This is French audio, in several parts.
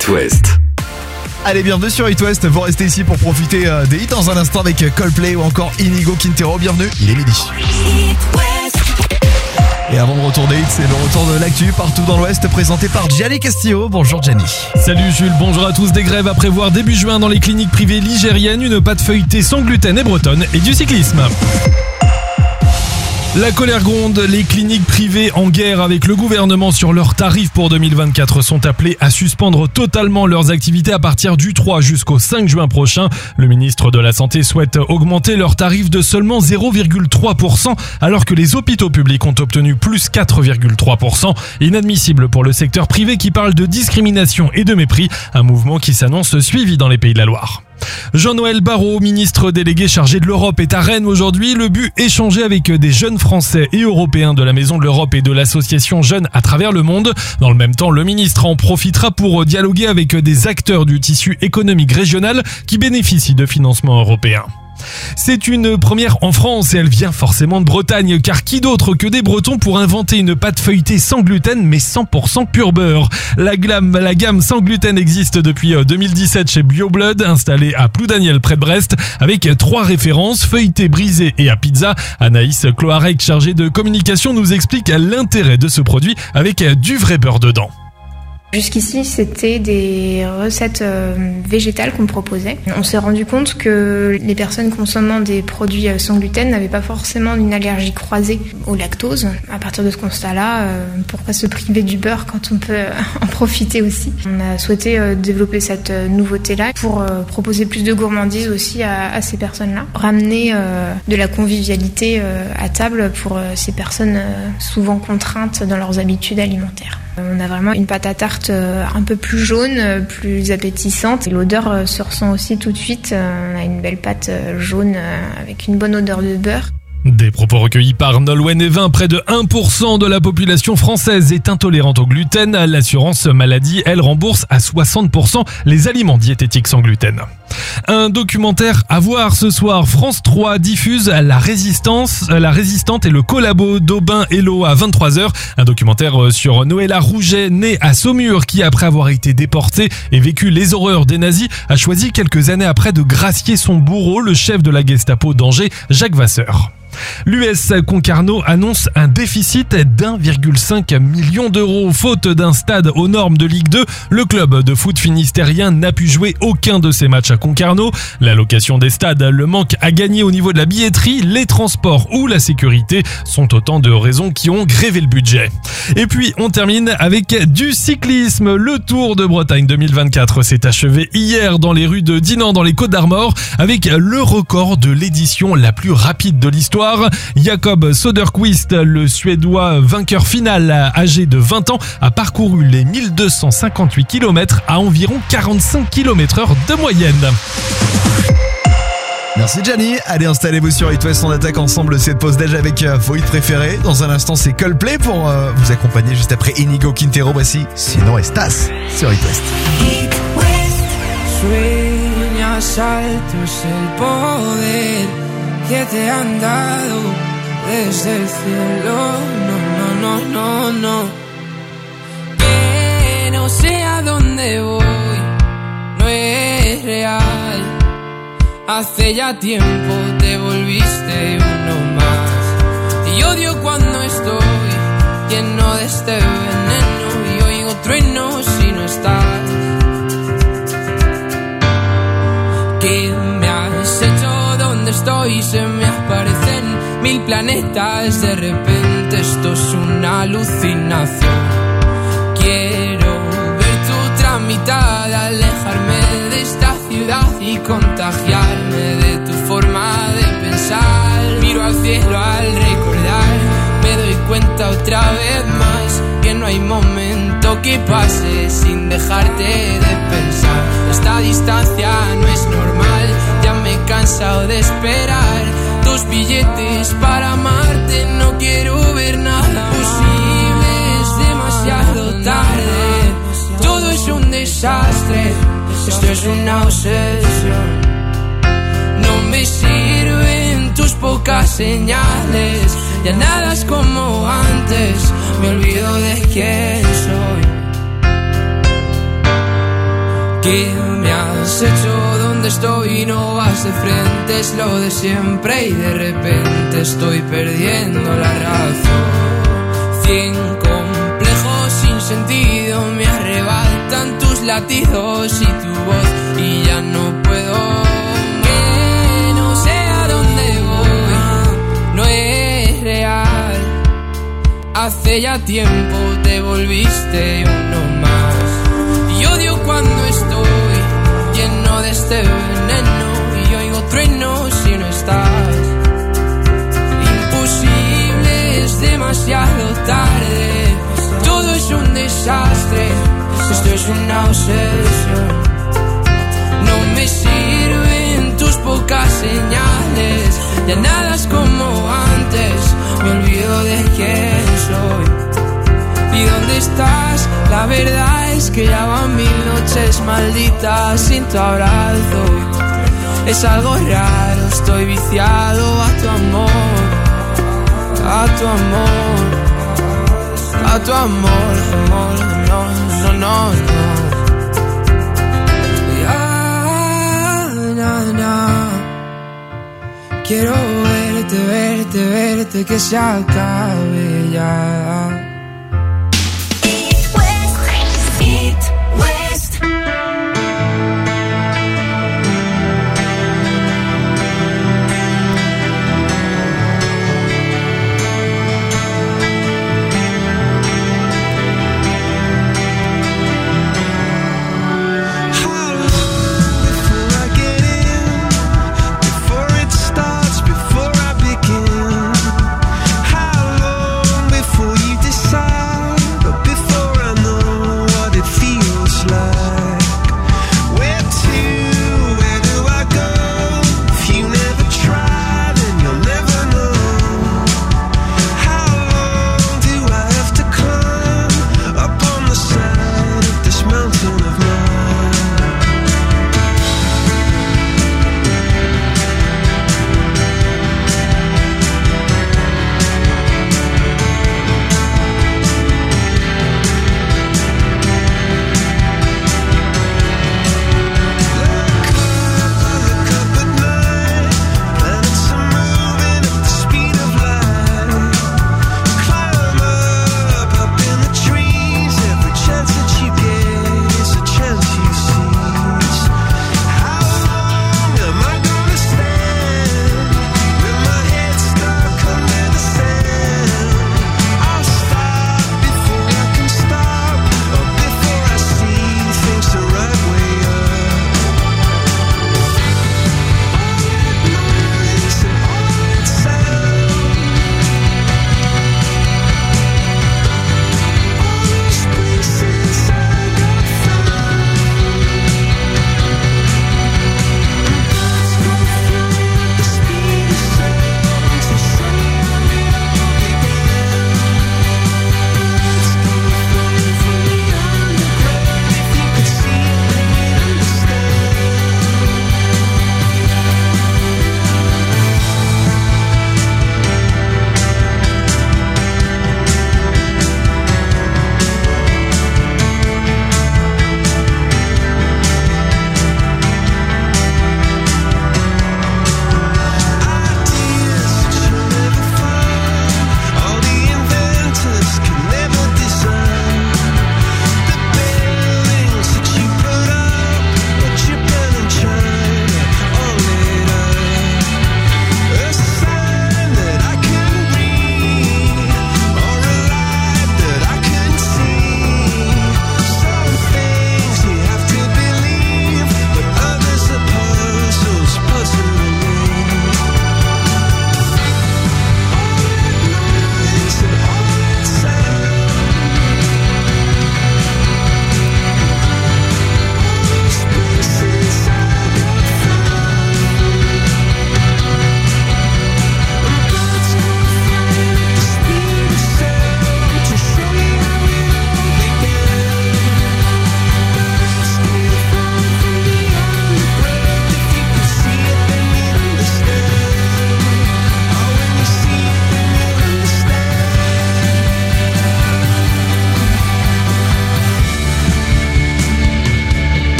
It West. Allez, bienvenue sur It West, vous restez ici pour profiter des hits dans un instant avec Coldplay ou encore Inigo Quintero. Bienvenue, il est midi. Et avant le retour des hits, c'est le retour de l'actu partout dans l'Ouest présenté par Gianni Castillo. Bonjour Gianni. Salut Jules, bonjour à tous. Des grèves à prévoir début juin dans les cliniques privées ligériennes, une pâte feuilletée sans gluten et bretonne et du cyclisme. La colère gronde, les cliniques privées en guerre avec le gouvernement sur leurs tarifs pour 2024 sont appelées à suspendre totalement leurs activités à partir du 3 jusqu'au 5 juin prochain. Le ministre de la Santé souhaite augmenter leurs tarifs de seulement 0,3% alors que les hôpitaux publics ont obtenu plus 4,3%. Inadmissible pour le secteur privé qui parle de discrimination et de mépris, un mouvement qui s'annonce suivi dans les Pays de la Loire. Jean-Noël Barrot, ministre délégué chargé de l'Europe, est à Rennes aujourd'hui. Le but, échanger avec des jeunes Français et Européens de la Maison de l'Europe et de l'association Jeunes à travers le monde. Dans le même temps, le ministre en profitera pour dialoguer avec des acteurs du tissu économique régional qui bénéficient de financements européens. C'est une première en France et elle vient forcément de Bretagne, car qui d'autre que des Bretons pour inventer une pâte feuilletée sans gluten mais 100% pur beurre. La gamme sans gluten existe depuis 2017 chez BioBlood, installée à Ploudaniel près de Brest, avec 3 références, feuilletée, brisée et à pizza. Anaïs Cloarec, chargée de communication, nous explique l'intérêt de ce produit avec du vrai beurre dedans. Jusqu'ici, c'était des recettes végétales qu'on proposait. On s'est rendu compte que les personnes consommant des produits sans gluten n'avaient pas forcément une allergie croisée au lactose. À partir de ce constat-là, pourquoi se priver du beurre quand on peut en profiter aussi ? On a souhaité développer cette nouveauté-là pour proposer plus de gourmandise aussi à ces personnes-là. Ramener de la convivialité à table pour ces personnes souvent contraintes dans leurs habitudes alimentaires. On a vraiment une pâte à tarte un peu plus jaune, plus appétissante. Et l'odeur se ressent aussi tout de suite. On a une belle pâte jaune avec une bonne odeur de beurre. Des propos recueillis par Nolwenn Evin, près de 1% de la population française est intolérante au gluten. L'assurance maladie, elle, rembourse à 60% les aliments diététiques sans gluten. Un documentaire à voir ce soir. France 3 diffuse La Résistante et le collabo d'Aubin Hello à 23h. Un documentaire sur Noëlla Rouget, née à Saumur, qui après avoir été déportée et vécu les horreurs des nazis, a choisi quelques années après de gracier son bourreau, le chef de la Gestapo d'Angers, Jacques Vasseur. L'US Concarneau annonce un déficit d'1,5 million d'euros. Faute d'un stade aux normes de Ligue 2, le club de foot finistérien n'a pu jouer aucun de ses matchs à Concarneau. La location des stades, le manque à gagner au niveau de la billetterie, les transports ou la sécurité sont autant de raisons qui ont grévé le budget. Et puis on termine avec du cyclisme. Le Tour de Bretagne 2024 s'est achevé hier dans les rues de Dinan dans les Côtes-d'Armor avec le record de l'édition la plus rapide de l'histoire. Jakob Söderqvist, le Suédois vainqueur final âgé de 20 ans, a parcouru les 1258 km à environ 45 km/h de moyenne. Merci Gianni. Allez, installez-vous sur It West, on attaque ensemble cette pause déj avec vos hits préférés. Dans un instant, c'est Coldplay pour vous accompagner juste après Inigo Quintero. Voici Sinon Estás sur It West. Sueñas altos el poder que te han dado desde el cielo, no. Que no sé a dónde voy, no es real. Hace ya tiempo te volviste uno más. Y odio cuando estoy lleno de este veneno y oigo truenos si no estás. ¿Qué me has hecho? Donde estoy se me aparecen 1000 planetas. De repente esto es una alucinación. Quiero ver tu tramitada, alejarme de esta ciudad y contagiarme de tu forma de pensar. Miro al cielo al recordar, me doy cuenta otra vez más que no hay momento que pase sin dejarte de pensar. Esta distancia no es normal, ya me he cansado de esperar tus billetes para amarte. No quiero ver nada posible, es demasiado tarde. Todo es un desastre, esto es una obsesión. No me sirven tus pocas señales, ya nada es como antes, me olvido de quién soy. ¿Qué me has hecho? ¿Dónde estoy? No vas de frente, es lo de siempre y de repente estoy perdiendo la razón. 100 complejos sin sentido me arrebatan tus latidos y tu voz y ya no puedo. Que no sé a dónde voy, no es real. Hace ya tiempo te volviste uno más. Y odio cuando estoy lleno de este veneno y oigo truenos si no estás. Imposible, es demasiado tarde. Todo es un desastre. Esto es una obsesión. No me sirven tus pocas señales. Ya nada es como antes. Me olvido de quién soy. ¿Y dónde estás? La verdad es que ya van 1000 noches malditas sin tu abrazo. Es algo raro, estoy viciado a tu amor. A tu amor. A tu amor, amor, no, no, no, no. Quiero verte, verte, verte, que se acabe ya. Before it starts, before I begin, how long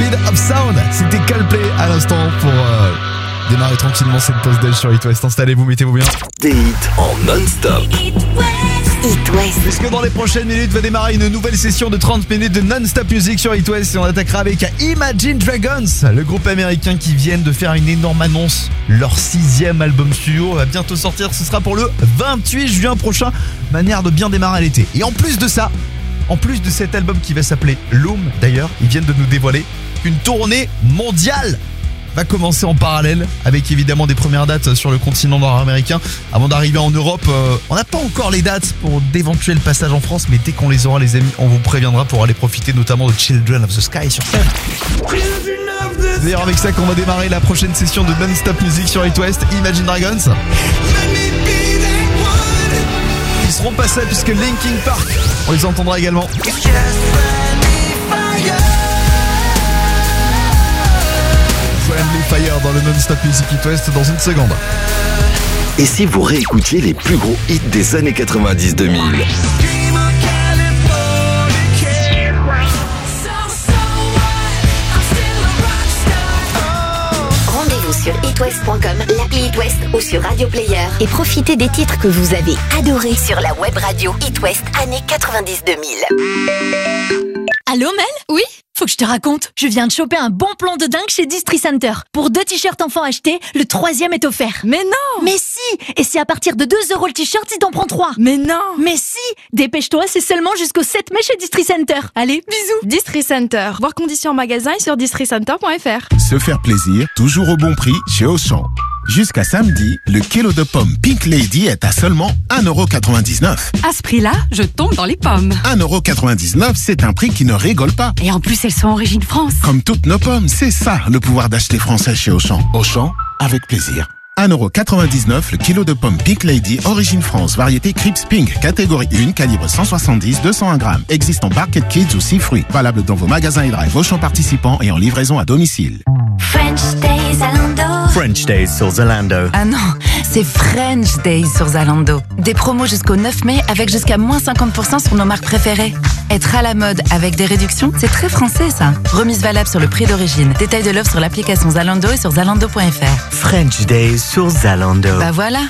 Speed of Sound. C'était Coldplay à l'instant pour démarrer tranquillement cette pause d'âge sur It West. Installez-vous, mettez-vous bien. Des hits en non-stop. It West. Puisque dans les prochaines minutes va démarrer une nouvelle session de 30 minutes de non-stop music sur It West et on attaquera avec Imagine Dragons, le groupe américain qui vient de faire une énorme annonce. Leur 6e album studio va bientôt sortir, ce sera pour le 28 juin prochain. Manière de bien démarrer l'été. Et en plus de ça, en plus de cet album qui va s'appeler Loom d'ailleurs, ils viennent de nous dévoiler qu'une tournée mondiale va commencer en parallèle avec évidemment des premières dates sur le continent nord-américain avant d'arriver en Europe. On n'a pas encore les dates pour d'éventuels passages en France, mais dès qu'on les aura les amis, on vous préviendra pour aller profiter notamment de Children of the Sky sur scène. C'est d'ailleurs avec ça qu'on va démarrer la prochaine session de non-stop music sur It West. Imagine Dragons. Ils seront pas seuls puisque Linkin Park, on les entendra également. Friendly Fire dans le non-stop music It West dans une seconde. Et si vous réécoutiez les plus gros hits des années 90-2000? Rendez-vous sur itwest.com, l'appli It West ou sur Radio Player et profitez des titres que vous avez adorés sur la web radio It West années 90-2000. Allô Mel ? Oui ? Faut que je te raconte. Je viens de choper un bon plan de dingue chez Distri Center. Pour 2 t-shirts enfants achetés, le 3e est offert. Mais non ! Mais si ! Et c'est à partir de 2€ le t-shirt si t'en prends 3. Mais non ! Mais si ! Dépêche-toi, c'est seulement jusqu'au 7 mai chez Distri Center. Allez, bisous ! Distri Center. Voir conditions en magasin et sur districenter.fr. Se faire plaisir, toujours au bon prix chez Auchan. Jusqu'à samedi, le kilo de pommes Pink Lady est à seulement 1,99€. À ce prix-là, je tombe dans les pommes. 1,99€, c'est un prix qui ne rigole pas. Et en plus, elles sont origine France. Comme toutes nos pommes, c'est ça le pouvoir d'acheter français chez Auchan. Auchan, avec plaisir. 1,99€ le kilo de pommes Pink Lady, origine France, variété Crips Pink, catégorie 1, calibre 170-201 grammes. Existe en Barquette Kids ou 6 fruits. Valable dans vos magasins et drive Auchan participants et en livraison à domicile. French Days Zalando. French Days sur Zalando. Ah non, c'est French Days sur Zalando. Des promos jusqu'au 9 mai avec jusqu'à moins 50% sur nos marques préférées. Être à la mode avec des réductions, c'est très français ça. Remise valable sur le prix d'origine. Détail de l'offre sur l'application Zalando et sur zalando.fr. French Days sur Zalando. Bah voilà.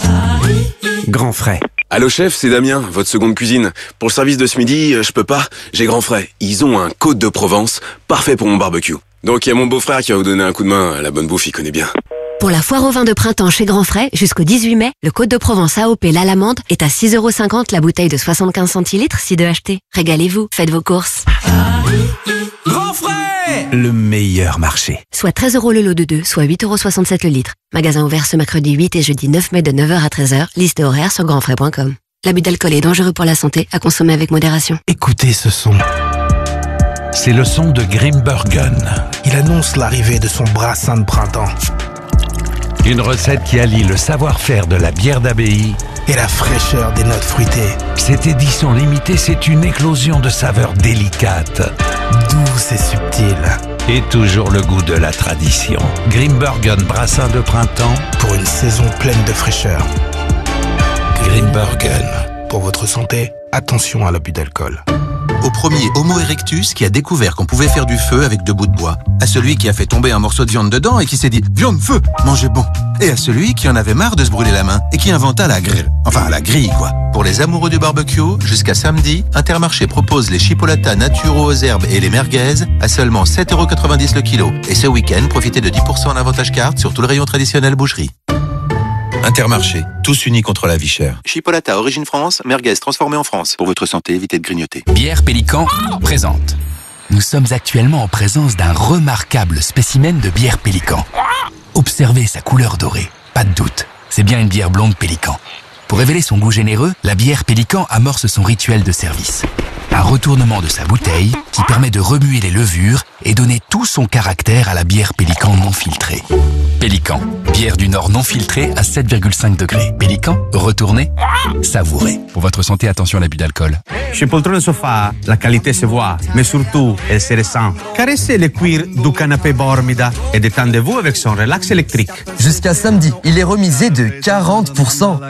Grand frais. Allô chef, c'est Damien, votre seconde cuisine. Pour le service de ce midi, je peux pas, j'ai grand frais. Ils ont un Côte de Provence, parfait pour mon barbecue. Donc il y a mon beau-frère qui va vous donner un coup de main, la bonne bouffe, il connaît bien. Pour la foire au vin de printemps chez Grand Frais, jusqu'au 18 mai, le Côte de Provence AOP l'Alamande est à 6,50€ la bouteille de 75 centilitres si 2 achetés. Régalez-vous, faites vos courses. Grand frais, le meilleur marché. Soit 13€ le lot de 2, soit 8,67€ le litre. Magasin ouvert ce mercredi 8 et jeudi 9 mai de 9h à 13h. Liste horaire sur grandfrais.com. L'abus d'alcool est dangereux pour la santé, à consommer avec modération. Écoutez ce son. C'est le son de Grimbergen. Il annonce l'arrivée de son brassin de printemps. Une recette qui allie le savoir-faire de la bière d'abbaye et la fraîcheur des notes fruitées. Cette édition limitée, c'est une éclosion de saveurs délicates, douces et subtiles. Et toujours le goût de la tradition. Grimbergen brassin de printemps pour une saison pleine de fraîcheur. Grimbergen. Pour votre santé, attention à l'abus d'alcool. Au premier Homo erectus qui a découvert qu'on pouvait faire du feu avec 2 bouts de bois. À celui qui a fait tomber un morceau de viande dedans et qui s'est dit « Viande, feu, mangez bon !» Et à celui qui en avait marre de se brûler la main et qui inventa la grille. Enfin, la grille, quoi. Pour les amoureux du barbecue, jusqu'à samedi, Intermarché propose les chipolatas naturaux aux herbes et les merguez à seulement 7,90€ le kilo. Et ce week-end, profitez de 10% en avantage carte sur tout le rayon traditionnel boucherie. Intermarché, tous unis contre la vie chère. Chipolata origine France, merguez transformée en France. Pour votre santé, évitez de grignoter. Bière Pélican présente. Nous sommes actuellement en présence d'un remarquable spécimen de bière Pélican. Observez sa couleur dorée. Pas de doute, c'est bien une bière blonde Pélican. Pour révéler son goût généreux, la bière Pélican amorce son rituel de service. Un retournement de sa bouteille qui permet de remuer les levures et donner tout son caractère à la bière Pélican non filtrée. Pélican, bière du Nord non filtrée à 7,5 degrés. Pélican, retournez, savourez. Pour votre santé, attention à l'abus d'alcool. Chez Poltrone Sofa, la qualité se voit, mais surtout, elle se ressent. Caressez le cuir du canapé Bormida et détendez-vous avec son relax électrique. Jusqu'à samedi, il est remisé de 40%. Il ne coûte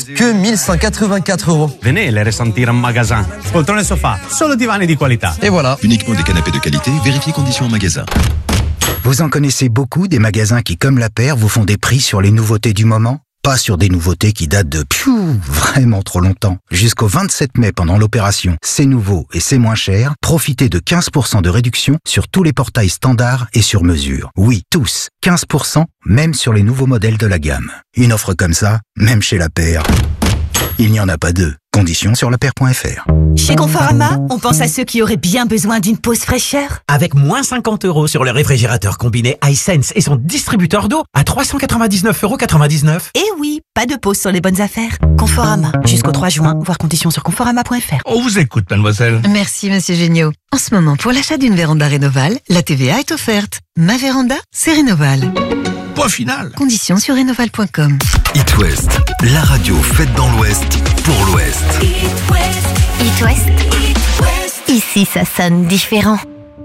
coûte que 1184 €. Venez les ressentir en magasin. Poltrone sofa, solo divani di qualità. Et voilà. Uniquement des canapés de qualité, vérifiez conditions en magasin. Vous en connaissez beaucoup des magasins qui, comme la paire, vous font des prix sur les nouveautés du moment? Pas sur des nouveautés qui datent de vraiment trop longtemps. Jusqu'au 27 mai pendant l'opération C'est nouveau et c'est moins cher, profitez de 15% de réduction sur tous les portails standards et sur mesure. Oui, tous. 15%, même sur les nouveaux modèles de la gamme. Une offre comme ça, même chez la paire, il n'y en a pas deux. Conditions sur lapaire.fr. Chez Conforama, on pense à ceux qui auraient bien besoin d'une pause fraîcheur. Avec moins 50 € sur le réfrigérateur combiné iSense et son distributeur d'eau à 399,99 €. Et oui, pas de pause sur les bonnes affaires. Conforama, jusqu'au 3 juin, voir conditions sur conforama.fr. On vous écoute, mademoiselle. Merci, monsieur Géniaud. En ce moment, pour l'achat d'une véranda Rénoval, la TVA est offerte. Ma véranda, c'est Rénoval. Point final. Conditions sur rénoval.com. It West, la radio faite dans l'Ouest pour l'Ouest. It West. Ici, ça sonne différent.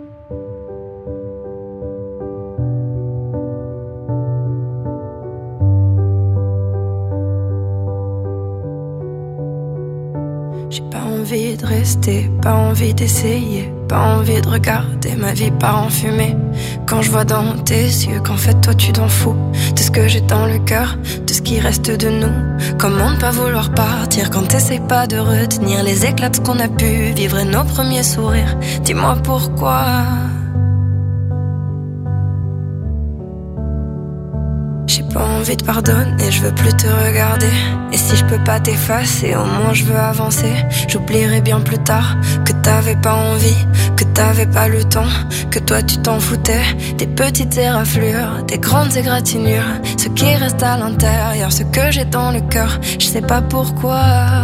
J'ai pas envie de rester, pas envie d'essayer, pas envie de regarder ma vie part en fumée. Quand je vois dans tes yeux qu'en fait toi tu t'en fous de ce que j'ai dans le cœur, de ce qui reste de nous. Comment ne pas vouloir partir quand t'essayes pas de retenir les éclats de ce qu'on a pu vivre et nos premiers sourires. Dis-moi pourquoi. J'ai pas envie de pardonner, je veux plus te regarder. Et si je peux pas t'effacer, au moins je veux avancer. J'oublierai bien plus tard que t'avais pas envie, que t'avais pas le temps, que toi tu t'en foutais. Des petites éraflures, des grandes égratignures, ce qui reste à l'intérieur, ce que j'ai dans le cœur, je sais pas pourquoi.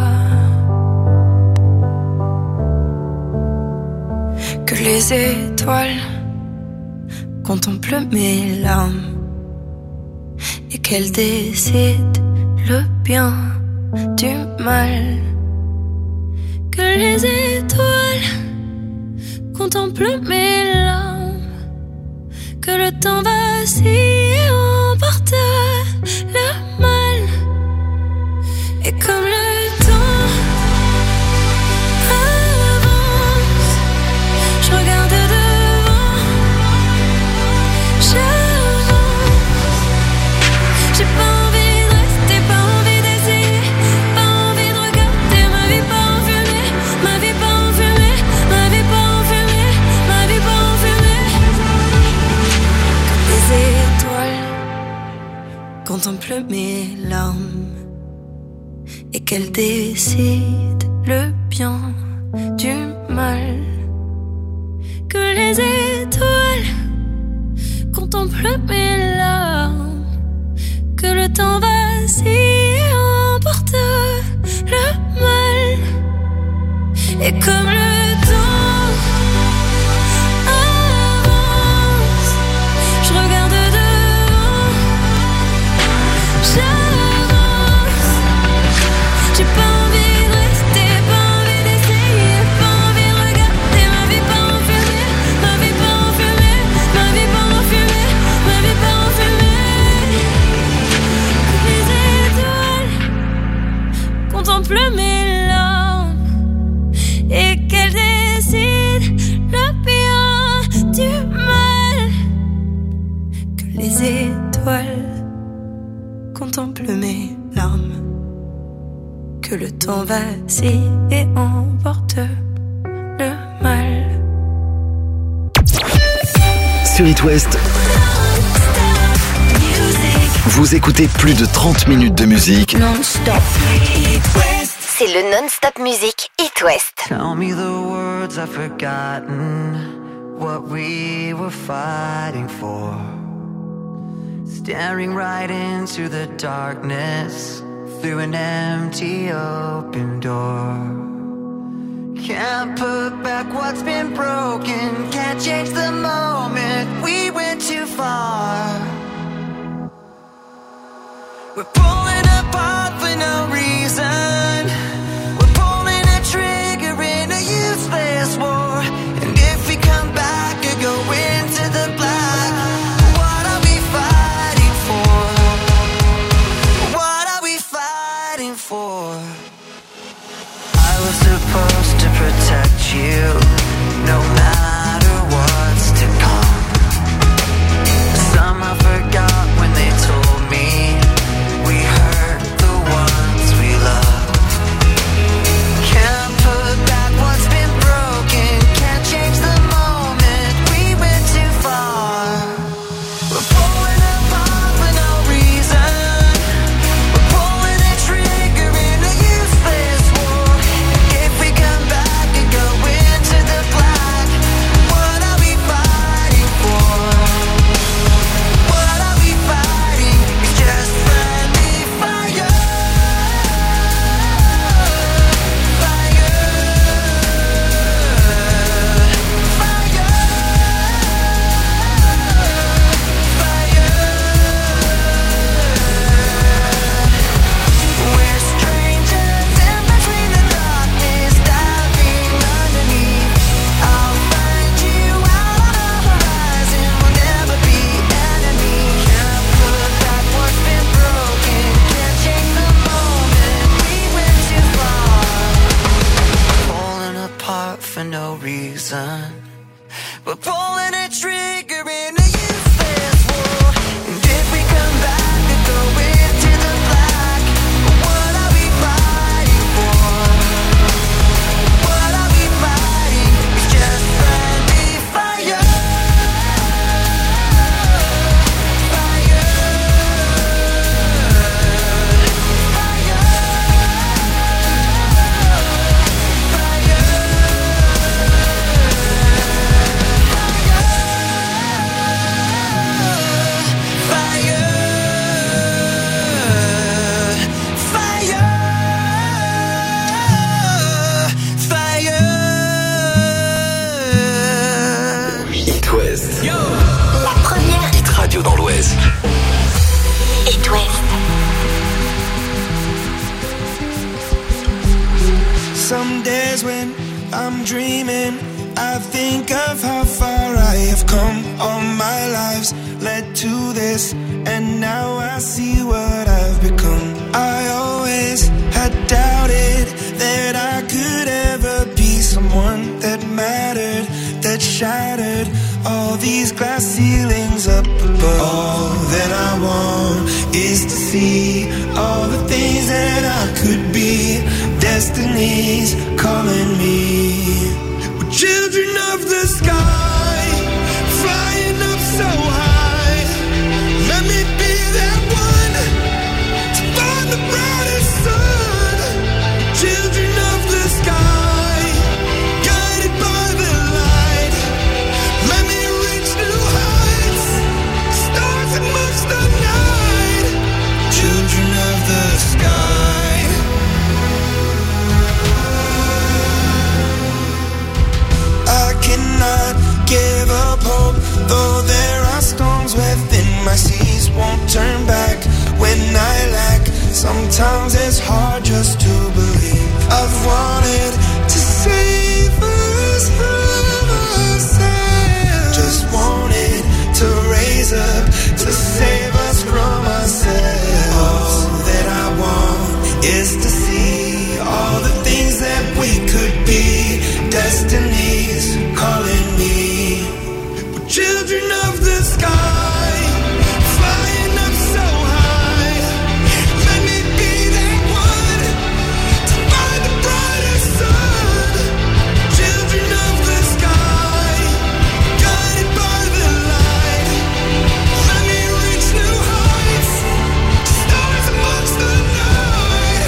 Que les étoiles contemplent mes larmes et qu'elle décide le bien du mal. Que les étoiles contemplent mes larmes, que le temps vacille et emporte le mal. Et comme le temps avance, je regarde devant, j'ai pas envie de rester, pas envie d'essayer, pas envie de regarder ma vie pas en fumée, ma vie pas en fumée, ma vie pas en fumée, ma vie pas en fumée. Comme les étoiles contemplent mes larmes et qu'elles décident le bien du mal. Que les étoiles contemplent mes larmes, que le temps vacille et emporte le mal. Et comme le temps avance, je regarde devant, j'avance. J'ai pas envie de rester, pas envie d'essayer, pas envie de regarder ma vie pas en fumée, ma vie pas en fumée, ma vie pas en fumée, ma vie pas en fumée. Les étoiles contemplent mes larmes et qu'elles décident le bien du mal. Que les étoiles contemplent mes larmes, que le temps vacille et emporte le mal. Sur It West, vous écoutez plus de 30 minutes de musique Non-stop. C'est le non-stop musique It West. Tell me the words I've forgotten, what we were fighting for. Staring right into the darkness, through an empty open door. Can't put back what's been broken, can't change the moment, we went too far. We're pulling apart for no reason, we're pulling a trigger in a useless war. And if we come back or go into the black, what are we fighting for? What are we fighting for? We're pulling a trigger in a useless war. And if we come back and go into the black, what are we fighting for? What are we fighting? It's just friendly fire. Dans l'Ouest. It West. Some days when I'm dreaming, I think of how far I have come. All my lives led to this, and now I see what I've become. I always had doubted that I could ever be someone that mattered, that shattered all these glass ceilings up above. All that I want is to see all the things that I could be. Destiny's calling me. We're children of the sky, flying up so high. Let me be that one to find the brightest sun. Children of the sky, guided by the light. Let me reach new heights, stars amongst the night. Children of the sky. I cannot give up hope, though there are storms within my seas. Won't turn back when I lack. Sometimes it's hard just to believe. I've wanted to save us from ourselves. Just wanted to raise up to save us from ourselves. All that I want is to see all the things that we could be. Destiny's calling me. We're children of the sky, flying up so high. Let me be that one to find the brightest sun. Children of the sky, guided by the light. Let me reach new heights, stars amongst the night.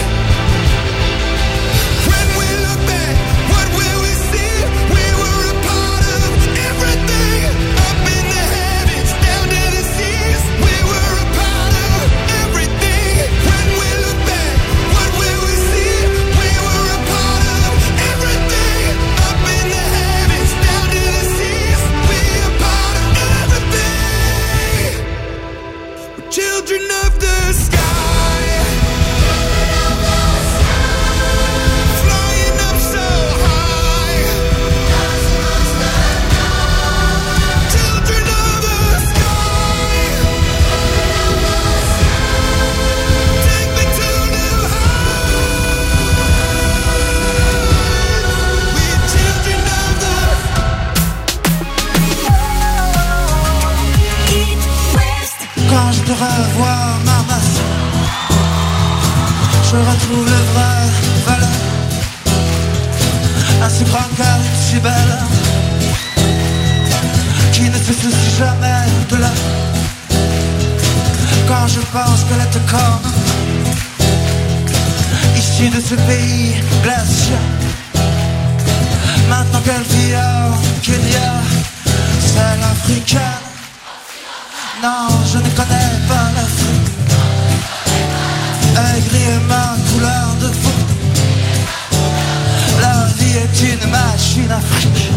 When we look back, what will we see? We were a part of everything. Up in the heavens, down to the seas. We were a part of everything. When we look back, what will we see? We were a part of everything. Up in the heavens, down to the seas. We a part of everything. We're children of the sky. Flying up so high. Children of the sky. Take me to new heights. We're children of the It West. Quand je te revois, maman, je retrouve le vrai valeur. Un si grand cœur, une si belle, qui ne se soucie jamais de là. Quand je pense qu'elle est comme issue de ce pays glacial. Maintenant qu'elle vit au Kenya, c'est l'africaine. Non, je ne connais pas l'Afrique. Aigri est ma couleur de peau. La vie est une machine afrique.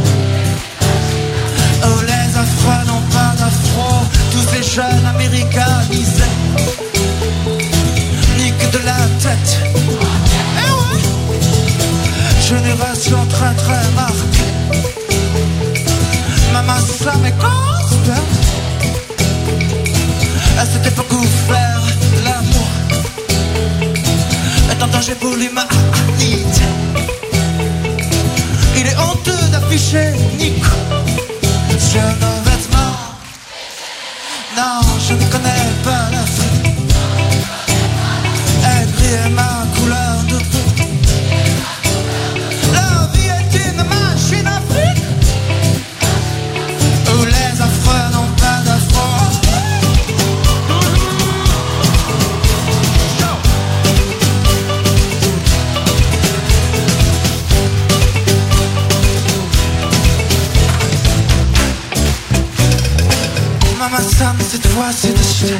Oh, les Afro n'ont pas d'afro. Tous ces jeunes américanisés niquent de la tête. Eh ouais. Génération très très marquée. Maman, ça m'écoute. À cette époque où faire l'amour est en danger pour l'humanité. Il est honteux d'afficher Nico Maman Sam, cette fois c'est décidé.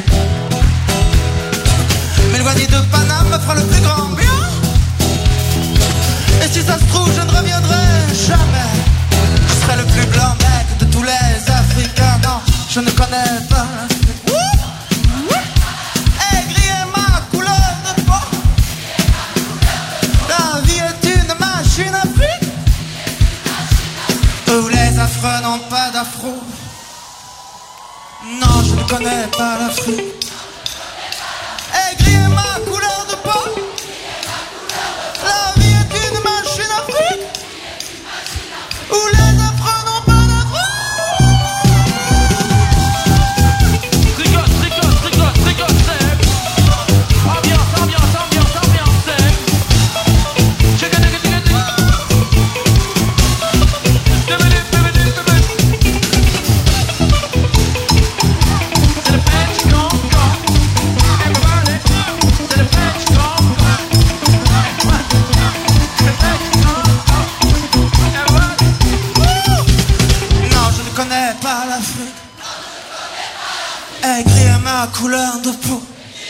M'éloigner de Paname me fera le plus grand bien. Et si ça se trouve, je ne reviendrai jamais. Je serai le plus blanc mec de tous les Africains. Non, je ne connais pas l'Afrique. Aigri est ma couleur de peau. La vie est une machine à fric. Où les affreux n'ont pas d'afro. Non, je ne connais pas l'Afrique. Aigri est ma couleur de peau. La vie est une machine à fric. Où les affreux n'ont pas d'afro. Tricote, tricote, tricote, tricote, c'est ambiance, ambiance, ambiance, ambiance, c'est check it, check it, check it. Aigri est ma couleur de peau.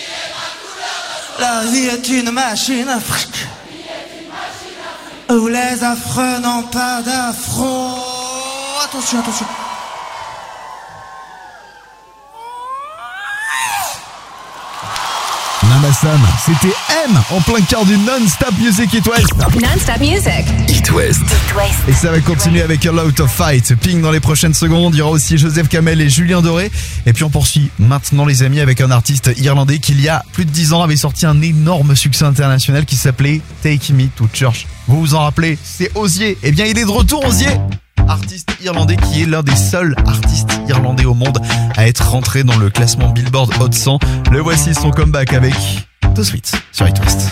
La vie est une machine à fric. Où les affreux n'ont pas d'afro. Attention, attention. Namassam, c'était M en plein cœur du Non-Stop Music It West. Non-Stop Music It West. Et ça va continuer avec A Lot of Fight. Ping dans les prochaines secondes. Il y aura aussi Joseph Kamel et Julien Doré. Et puis on poursuit maintenant les amis avec un artiste irlandais qui il y a plus de 10 ans avait sorti un énorme succès international qui s'appelait Take Me to Church. Vous vous en rappelez, c'est Hozier. Eh bien il est de retour Hozier. Artiste irlandais qui est l'un des seuls artistes irlandais au monde à être rentré dans le classement Billboard Hot 100. Le voici son comeback avec The Sweet sur It West.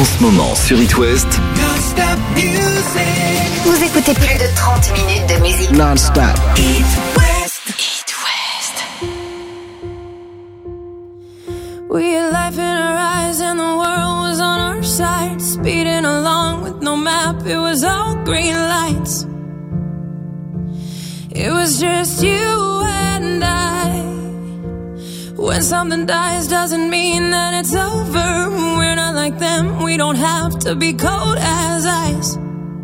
ce moment sur It West, Non-stop music. Vous écoutez plus de 30 minutes de musique. non-stop. It West. It West. We had life in our eyes and the world was on our side. Speeding along with no map, it was all green lights. It was just you and I. When something dies doesn't mean that it's over. We're not like them, we don't have to be cold as ice.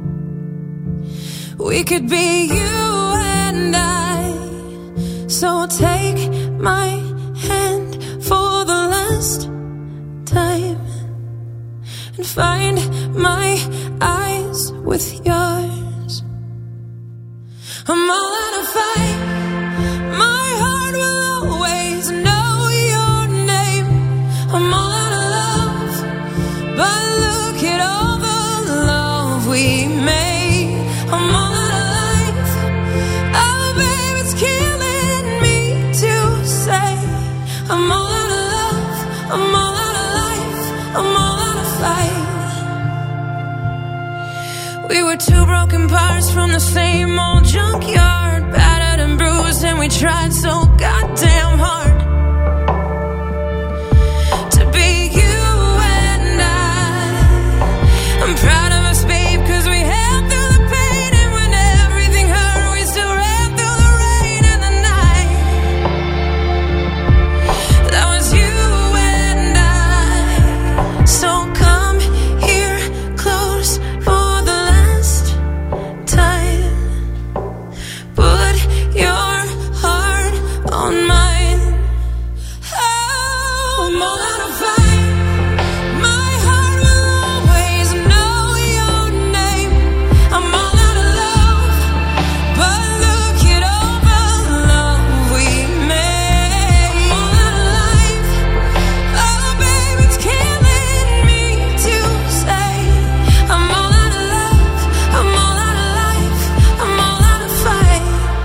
We could be you and I. So take my hand for the last time and find my eyes with yours. I'm all out of fight. My heart will always know your name. I'm all out of love, but look at all the love we made. I'm all out of life. Oh, babe, it's killing me to say. I'm all out of love. I'm all out of life. I'm all out of fight. We were two broken parts from the same old junkyard, battered and bruised, and we tried so goddamn hard to be you and I'm proud of us, babe, 'cause we held through the pain, and when everything hurt, we still ran through the rain and the night. That was you and I. So come here close for the last time. Put your heart on mine. Oh, I'm all out of fight. My heart will always know your name. I'm all out of love, but look at all the love we made. I'm all out of life. Oh, babe, it's killing me to say. I'm all out of love. I'm all out of life. I'm all out of fight.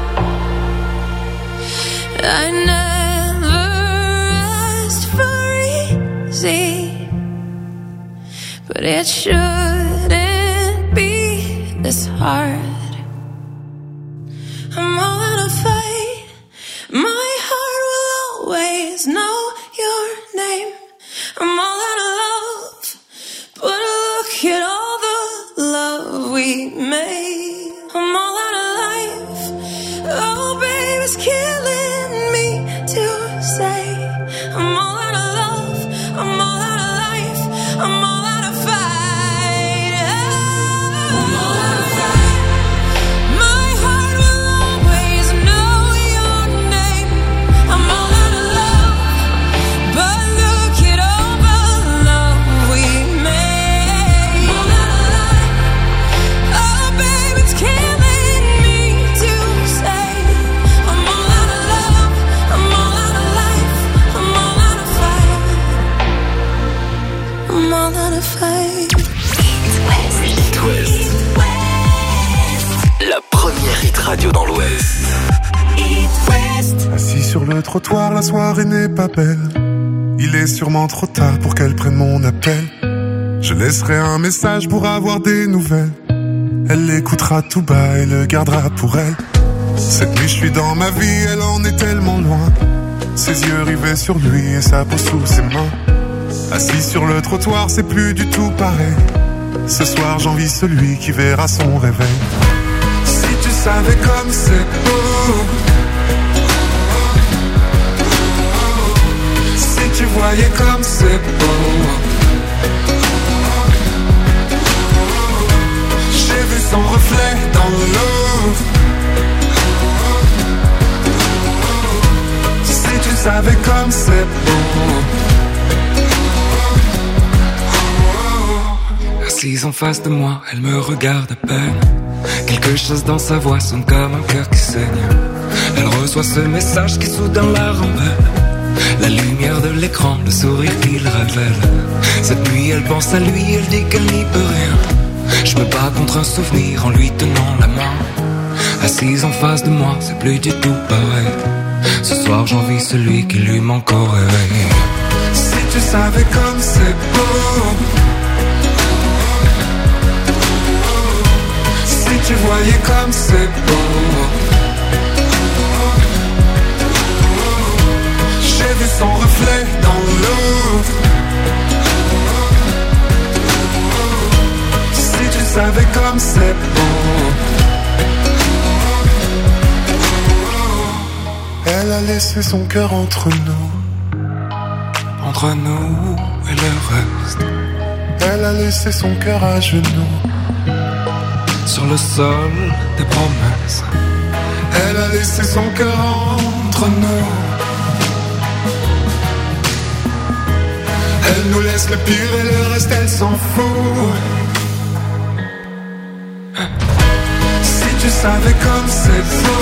I never asked for easy, but it shouldn't be this hard. I'm all out of fight. My heart will always know your name. I'm all out of love, but look at all the love we made. I'm all out of life. Oh, babe, it's killing me to say. I'm all out of love. I'm all out of life. I'm all out of fight. I'm all out of fight. My heart will always know your name. I'm all out of love, but look at all the love we made. I'm all out of life. Oh, babe, it's killing me to say. I'm all out of love. I'm all out of life. I'm all out of fight. I'm all out of fight. It West. La première hit radio dans l'Ouest. Assis sur le trottoir, la soirée n'est pas belle. Il est sûrement trop tard pour qu'elle prenne mon appel. Je laisserai un message pour avoir des nouvelles. Elle l'écoutera tout bas et le gardera pour elle. Cette nuit je suis dans ma vie, elle en est tellement loin. Ses yeux rivés sur lui et sa peau sous ses mains. Assis sur le trottoir, c'est plus du tout pareil. Ce soir j'envie celui qui verra son réveil. Si tu savais comme c'est beau, si tu voyais comme c'est beau. J'ai vu son reflet dans l'eau. Si tu savais comme c'est beau. Assise en face de moi, elle me regarde à peine. Quelque chose dans sa voix sonne comme un cœur qui saigne. Elle reçoit ce message qui soudain la rembelle. La lumière de l'écran, le sourire qu'il révèle. Cette nuit elle pense à lui, elle dit qu'elle n'y peut rien. Je me bats contre un souvenir en lui tenant la main. Assise en face de moi, c'est plus du tout pareil. Ce soir j'envie celui qui lui manque au réveil. Si tu savais comme c'est beau. tu voyais comme c'est beau. J'ai vu son reflet dans l'eau. Si tu savais comme c'est beau. Elle a laissé son cœur entre nous et le reste. Elle a laissé son cœur à genoux sur le sol des promesses. Elle a laissé son cœur entre nous. Elle nous laisse le pire et le reste elle s'en fout. Si tu savais comme c'est beau.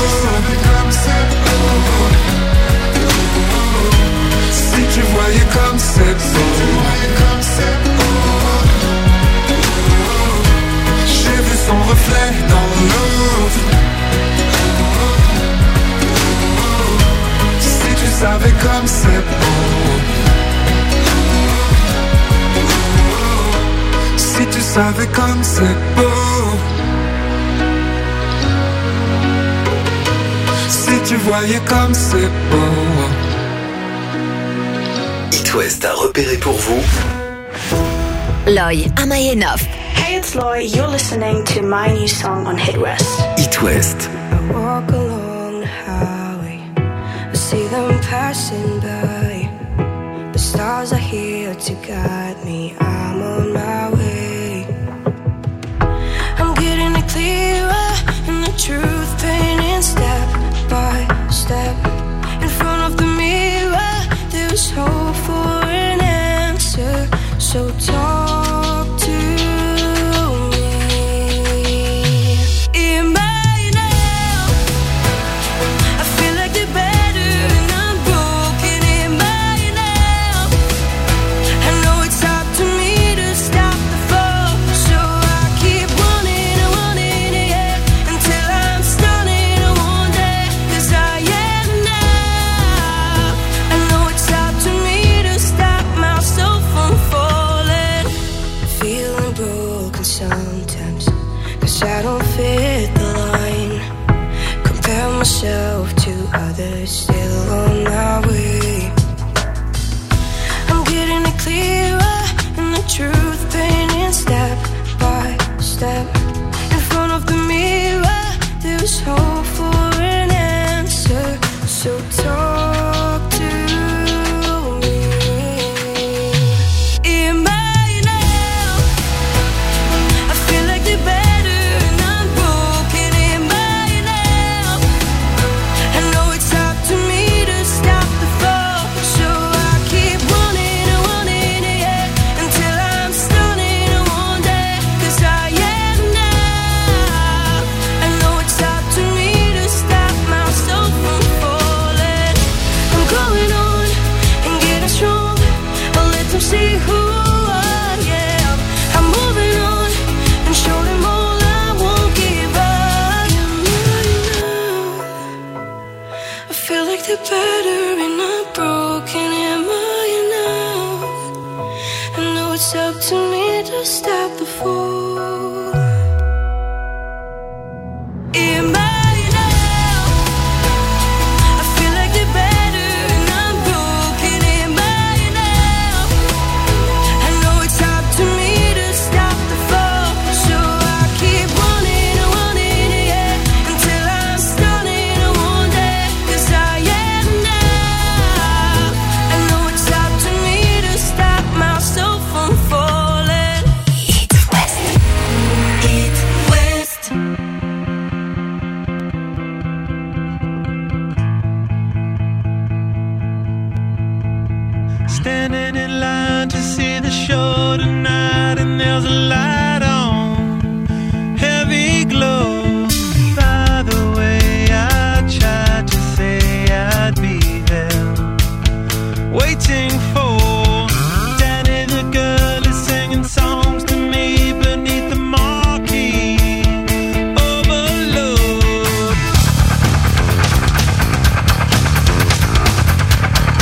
Si tu voyais comme c'est beau. J'ai vu son reflet dans l'eau. Si tu savais comme c'est beau. Si tu savais comme c'est beau. Si tu voyais comme c'est beau. It West a repéré pour vous Loy, Am I Enough? Hey, it's Loy. You're listening to my new song on Hit West. It West. I walk along the highway, I see them passing by. The stars are here to guide me, I'm on my way. I'm getting it clearer, and the truth painting step by step. In front of the mirror, there's hope for an answer, so talk to me. Am I enough? I feel like the better and I'm broken. Am I enough? I know it's up to me to stop the fall, so I keep running and running, yeah, until I'm stunning one day, 'cause I am enough. I know it's up to me to stop myself from falling. Feeling broken sometimes, 'cause I don't fit the line. Compare myself to others still on my way. I'm getting it clearer, and the truth painting step by step. In front of the mirror, there's hope for an answer, so talk to me. Am I enough? I feel like the better and I'm broken. Am I enough? I know it's up to me to stop the fall, so I keep running and running, yeah, until I'm stunning one day, 'cause I am enough. I know it's up to me to stop myself from falling. I'm going on and getting stronger, I'll let them see who I am. I'm moving on and show them all I won't give up. I feel like the better and I'm broken. Am I enough? I know it's up to me to stop the fall. Am I enough? I feel like the better and I'm broken. Am I enough? I know it's up to me to stop the fall, so I keep running and running, yeah, until I'm stunning one day, 'cause I am enough. I know it's up to me to stop myself from falling. Hit West. Hit West. Standing in line to see the show tonight, and there's a light on, heavy glow. By the way, I tried to say I'd be there, waiting for Danny the girl is singing songs to me beneath the marquee. Overload.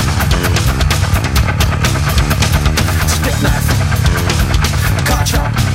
Spit knife, car chop.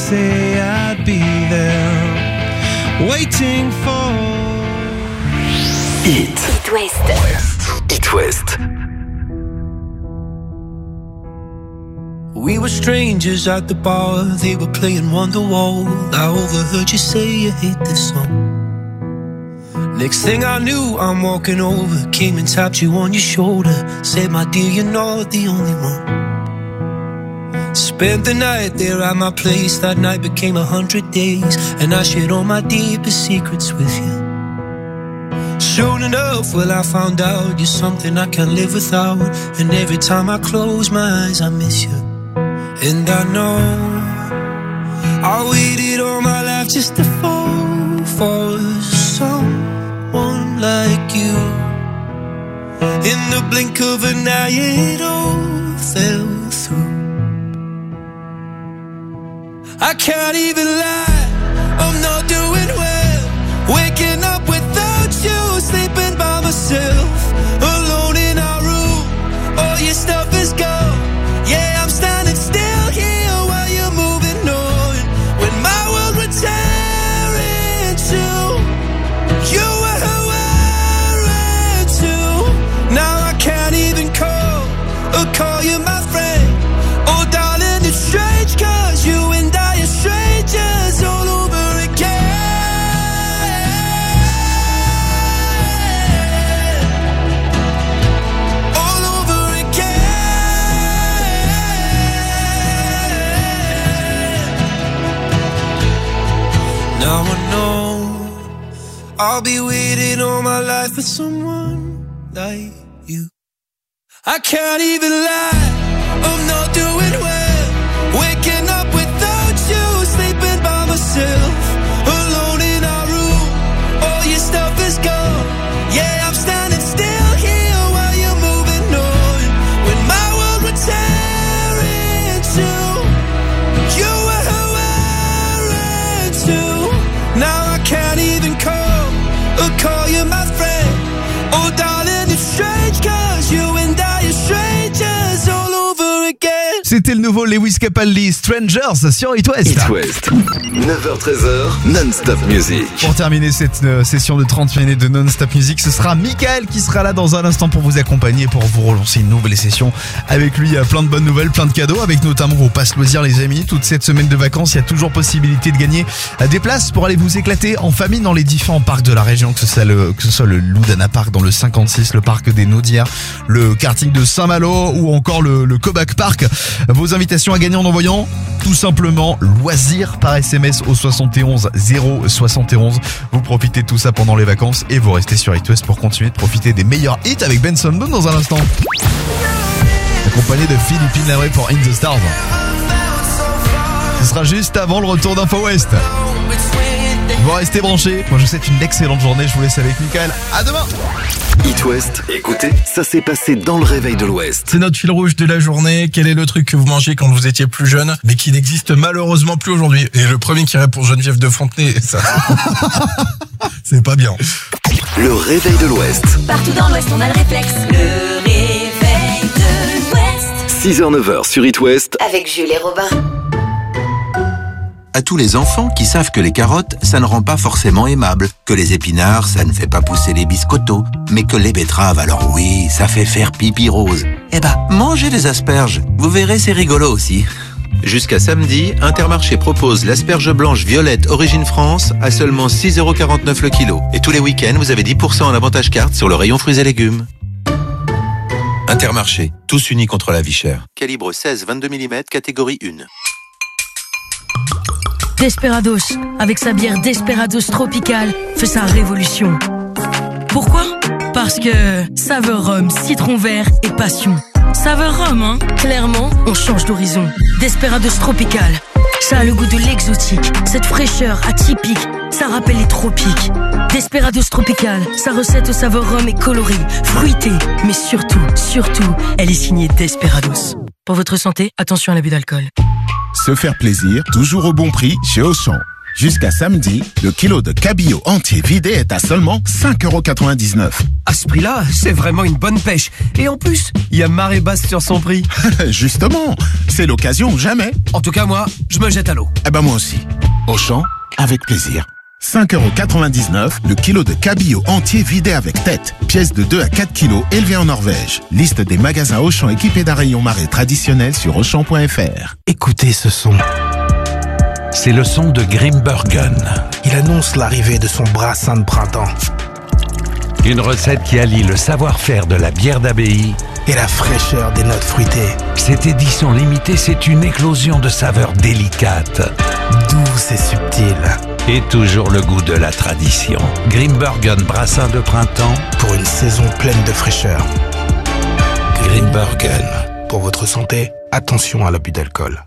say I'd be there, waiting for It West. It West. We were strangers at the bar, they were playing Wonderwall. I overheard you say you hate this song. Next thing I knew, I'm walking over, came and tapped you on your shoulder, said, my dear, you're not the only one. Spent the night there at my place, that night became 100 days, and I shared all my deepest secrets with you. Soon enough, well, I found out you're something I can't live without, and every time I close my eyes, I miss you. And I know I waited all my life just to fall for someone like you. In the blink of an eye, it all fell through. I can't even lie, I'm not doing well. Waking up without you, sleeping by myself, alone in our room. All your stuff is gone. Yeah, I'm standing still here while you're moving on. When my world would tear into, you were wearing too. Now I can't even call you my friend. Oh darling, it's strange, cause you and I are strangers all over again. Now I know I'll be waiting all my life for someone like you. I can't even lie, I'm not doing well. Waking up without you, sleeping by myself, alone in our room. All your stuff is gone. Yeah, I'm standing still here while you're moving on. When my world would tear into, you were wearing too. Now I can't even call you my friend. Oh darling, it's strange, cause you and I are strangers all over again. C'était le nouveau Lewis Capaldi, Strangers sur It West. It West. 9h-13h, non-stop music. Pour terminer cette session de 30 minutes de non-stop music, ce sera Mickaël qui sera là dans un instant pour vous accompagner, pour vous relancer une nouvelle session. Avec lui, il y a plein de bonnes nouvelles, plein de cadeaux, avec notamment vos passe loisirs, les amis. Toute cette semaine de vacances, il y a toujours possibilité de gagner des places pour aller vous éclater en famille dans les différents parcs de la région, que ce soit le Loudana Park dans le 56, le parc des Naudières, le karting de Saint-Malo ou encore le Kobac Park. Vos invitations à gagner en envoyant tout simplement loisirs par SMS au 71 071. Vous profitez de tout ça pendant les vacances et vous restez sur It West pour continuer de profiter des meilleurs hits avec Benson Boone dans un instant. Accompagné de Philippine Labré pour In the Stars. Ce sera juste avant le retour d'Info West. Vous restez branchés. Moi je vous souhaite une excellente journée. Je vous laisse avec Mickaël. À demain. It West, écoutez, ça s'est passé dans le réveil de l'Ouest. C'est notre fil rouge de la journée. Quel est le truc que vous mangez quand vous étiez plus jeune, mais qui n'existe malheureusement plus aujourd'hui? Et le premier qui répond Geneviève de Fontenay, ça, c'est pas bien. Le réveil de l'Ouest. Partout dans l'Ouest, on a le réflexe. Le réveil de l'Ouest. 6h-9h sur It West. Avec Jules et Robin. À tous les enfants qui savent que les carottes, ça ne rend pas forcément aimable, que les épinards, ça ne fait pas pousser les biscottos, mais que les betteraves, alors oui, ça fait faire pipi rose. Eh ben, mangez des asperges, vous verrez, c'est rigolo aussi. Jusqu'à samedi, Intermarché propose l'asperge blanche violette Origine France à seulement 6,49€ le kilo. Et tous les week-ends, vous avez 10% en avantage carte sur le rayon fruits et légumes. Intermarché, tous unis contre la vie chère. Calibre 16-22 mm, catégorie 1. Desperados, avec sa bière Desperados Tropical, fait sa révolution. Pourquoi ? Parce que saveur rhum, citron vert et passion. Saveur rhum, hein ? Clairement, on change d'horizon. Desperados Tropical, ça a le goût de l'exotique, cette fraîcheur atypique, ça rappelle les tropiques. Desperados Tropical, sa recette aux saveurs rhum est colorée, fruitée, mais surtout, elle est signée Desperados. Pour votre santé, attention à l'abus d'alcool. Se faire plaisir, toujours au bon prix chez Auchan. Jusqu'à samedi, le kilo de cabillaud entier vidé est à seulement 5,99 €. À ce prix-là, c'est vraiment une bonne pêche. Et en plus, il y a marée basse sur son prix. Justement, c'est l'occasion ou jamais. En tout cas, moi, je me jette à l'eau. Eh ben moi aussi. Auchan, avec plaisir. 5,99 € le kilo de cabillaud entier vidé avec tête. Pièce de 2 à 4 kilos élevée en Norvège. Liste des magasins Auchan équipés d'un rayon marée traditionnel sur Auchan.fr. Écoutez ce son. C'est le son de Grimbergen. Il annonce l'arrivée de son brassin de printemps. Une recette qui allie le savoir-faire de la bière d'abbaye et la fraîcheur des notes fruitées. Cette édition limitée, c'est une éclosion de saveurs délicates, douces et subtiles. Et toujours le goût de la tradition. Grimbergen brassin de printemps pour une saison pleine de fraîcheur. Grimbergen. Pour votre santé, attention à l'abus d'alcool.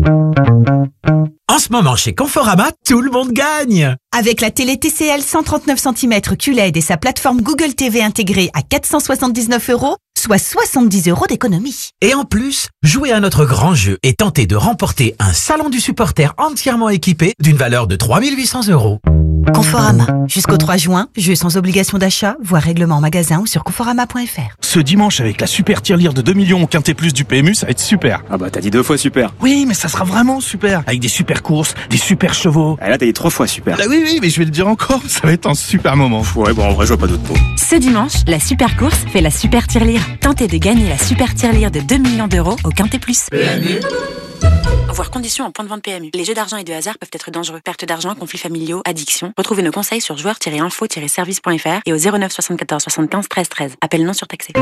En ce moment, chez Conforama, tout le monde gagne. Avec la télé TCL 139 cm QLED et sa plateforme Google TV intégrée à 479 €, soit 70 € d'économie. Et en plus, jouez à notre grand jeu et tentez de remporter un salon du supporter entièrement équipé d'une valeur de 3 800 €. Conforama. Jusqu'au 3 juin, jeu sans obligation d'achat, voire règlement en magasin ou sur conforama.fr. Ce dimanche, avec la super tirelire de 2 millions au Quintet Plus du PMU, ça va être super. Ah bah t'as dit 2 fois super. Oui, mais ça sera vraiment super. Avec des super courses, des super chevaux. Ah là t'as dit 3 fois super. Ah oui, mais je vais le dire encore, ça va être un super moment. Ouais, bon en vrai je vois pas d'autres mots. Ce dimanche, la super course fait la super tirelire. Tentez de gagner la super tirelire de 2 millions d'euros au Quintet Plus. PMU. Voir conditions en point de vente PMU. Les jeux d'argent et de hasard peuvent être dangereux. Perte d'argent, conflits familiaux, addiction. Retrouvez nos conseils sur joueurs-info-service.fr et au 09 74 75 13 13. Appel non surtaxé.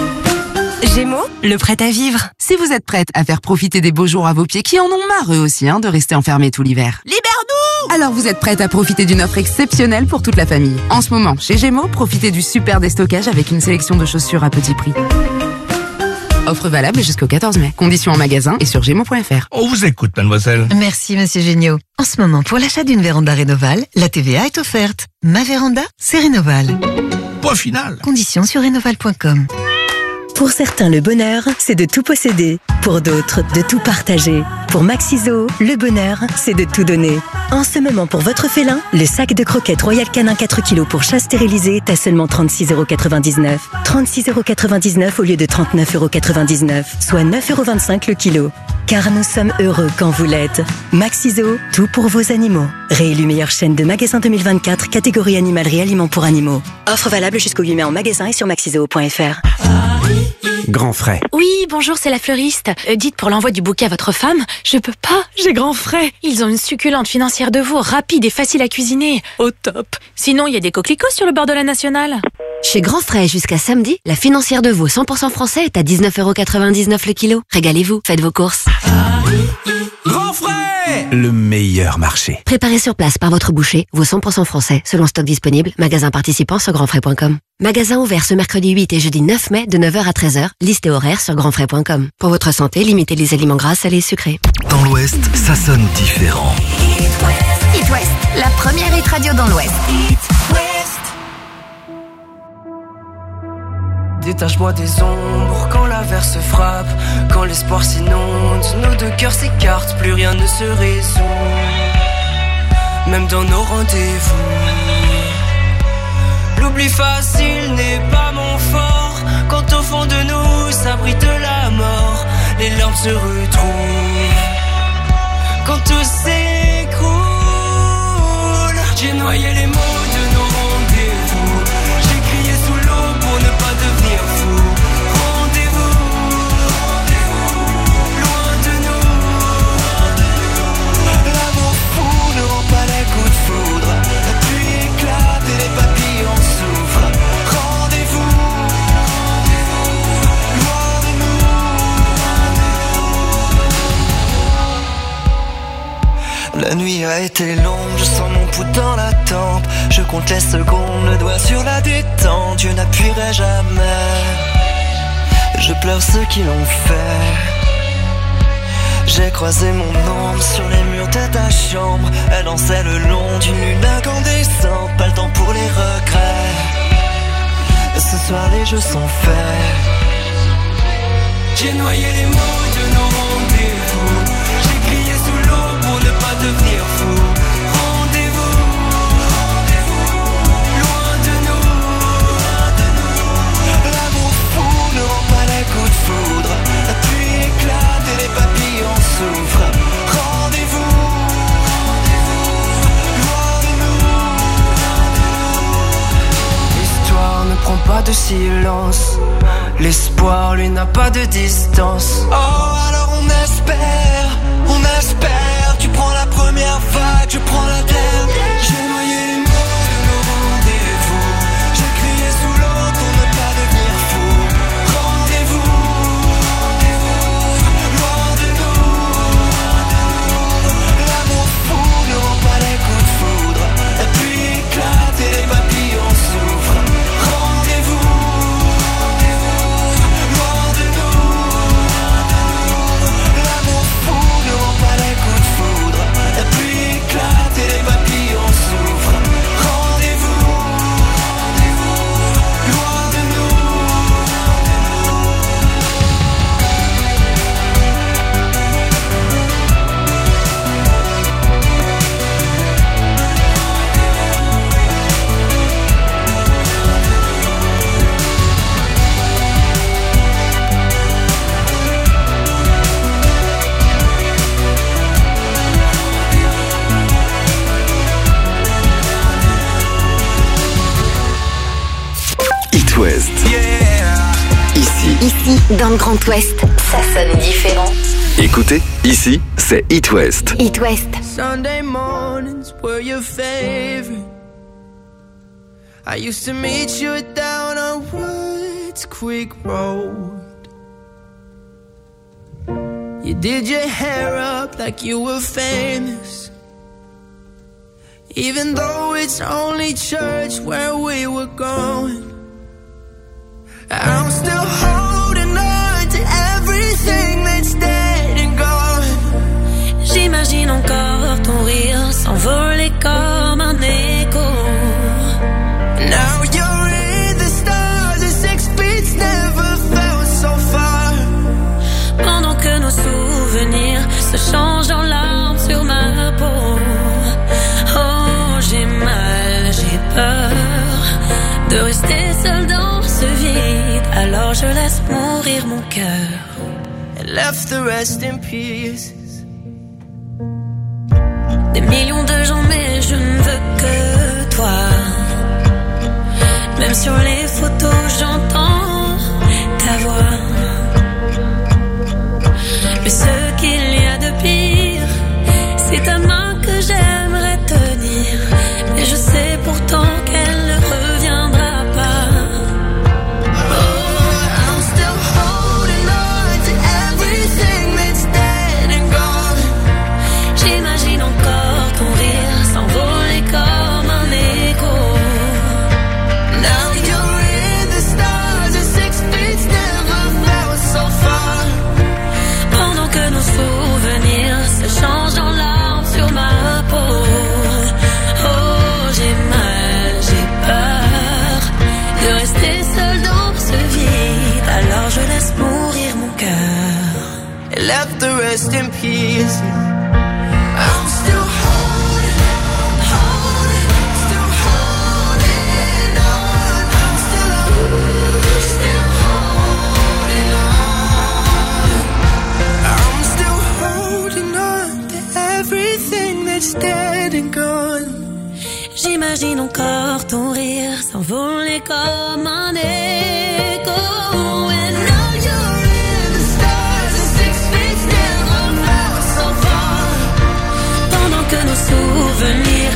Gémeaux, le prêt à vivre. Si vous êtes prête à faire profiter des beaux jours à vos pieds qui en ont marre eux aussi de rester enfermés tout l'hiver. Libère-nous! Alors vous êtes prête à profiter d'une offre exceptionnelle pour toute la famille. En ce moment, chez Gémeaux, profitez du super déstockage avec une sélection de chaussures à petit prix. Offre valable jusqu'au 14 mai. Conditions en magasin et sur Gémeaux.fr. On vous écoute, mademoiselle. Merci, monsieur Géniaud. En ce moment, pour l'achat d'une véranda Rénoval, la TVA est offerte. Ma véranda, c'est Rénoval. Point final. Conditions sur rénoval.com. Pour certains, le bonheur, c'est de tout posséder. Pour d'autres, de tout partager. Pour Maxiso, le bonheur, c'est de tout donner. En ce moment, pour votre félin, le sac de croquettes Royal Canin 4 kg pour chat stérilisé est à seulement 36,99 €. 36,99 € au lieu de 39,99 €, soit 9,25 € le kilo. Car nous sommes heureux quand vous l'êtes. Maxiso, tout pour vos animaux. Réélu meilleure chaîne de magasins 2024, catégorie animalerie aliments pour animaux. Offre valable jusqu'au 8 mai en magasin et sur maxiso.fr. Grand frais. Oui, bonjour, c'est la fleuriste. Dites pour l'envoi du bouquet à votre femme, je peux pas, j'ai grand frais. Ils ont une succulente financière de veau, rapide et facile à cuisiner. Au top. Sinon, il y a des coquelicots sur le bord de la Nationale. Chez Grand Frais, jusqu'à samedi, la financière de veau 100% français est à 19,99 € le kilo. Régalez-vous, faites vos courses. Grand Frais, le meilleur marché. Préparé sur place par votre boucher, veau 100% français, selon stock disponible, magasin participant sur grandfrais.com. Magasin ouvert ce mercredi 8 et jeudi 9 mai de 9h à 13h, liste et horaire sur grandfrais.com. Pour votre santé, limitez les aliments gras, salés et sucrés. Dans l'Ouest, ça sonne différent. It West, la première hit radio dans l'Ouest. Détache-moi des ombres quand l'averse frappe, quand l'espoir s'inonde, nos deux cœurs s'écartent, plus rien ne se résout, même dans nos rendez-vous. L'oubli facile n'est pas mon fort, quand au fond de nous s'abrite la mort, les larmes se retrouvent, quand tout s'écroule. J'ai noyé les mots de nos rendez-vous, j'ai crié sous l'eau pour ne pas devenir fou. Rendez-vous, loin de nous. L'amour fou ne rend pas les coups de foudre, la pluie éclate et les papillons souffrent. Rendez-vous, loin de nous. La nuit a été longue, je sens mon pouls dans la tempe. Je compte les secondes, le doigt sur la détente. Je n'appuierai jamais, je pleure ceux qui l'ont fait. J'ai croisé mon ombre sur les murs de ta chambre. Elle dansait le long d'une lune incandescente. Pas le temps pour les regrets, ce soir les jeux sont faits. J'ai noyé les mots de nos rendez-vous, j'ai crié sous l'eau pour ne pas devenir fou. pas de silence. L'espoir, lui, n'a pas de distance. Oh, alors on espère. Tu prends la première vague, je prends la dernière. J'ai noyé les mots de nos rendez-vous. J'ai crié sous l'eau pour ne pas devenir fou. Rendez-vous, loin de nous. L'amour fou ne rend pas les coups de foudre. La pluie éclate et les papillons souffrent. Rendez-vous, loin de nous. L'amour fou ne rend pas les coups de foudre. La pluie éclate et les papillons souffrent. Rendez-vous, loin de nous. It West. Ici, dans le Grand Ouest, ça sonne différent. Écoutez, ici, c'est It West. It West. Sunday mornings were your favorite. I used to meet you down on Woods Creek Road. You did your hair up like you were famous, even though it's only church where we were going. I'm still holding on to everything that's dead and gone. J'imagine encore ton rire s'envoler comme un écho. Now you're in the stars, the 6 feet never felt so far. Pendant que nos souvenirs se changent en larmes sur ma peau. Oh, j'ai mal, j'ai peur de rester seul dans ce vide. Alors je laisse mourir mon cœur. And left the rest in peace. Des millions de gens, mais je ne veux que toi. Même sur les photos, j'entends ta voix. Mais ce qu'il y a de pire, c'est ta main que j'aimerais tenir. Mais je sais pourtant qu'elle ne reviendra pas. Oh, I'm still holding on to everything that's dead and gone. J'imagine encore ton rire s'envoler comme un écho. Now you're in the stars, the 6 feet never felt so far. Pendant que nos souvenirs se changent en larmes sur ma peau. Oh, j'ai mal, j'ai peur de rester seul dans ce vide. Alors je laisse mourir mon cœur. And left the rest in peace. I'm still holding on, still holding on. I'm still holding on. I'm still holding on to everything that's dead and gone. J'imagine encore ton rire s'envoler comme un écho. And now you're in the stars, the 6 feet never felt so far. Pendant que nos souvenirs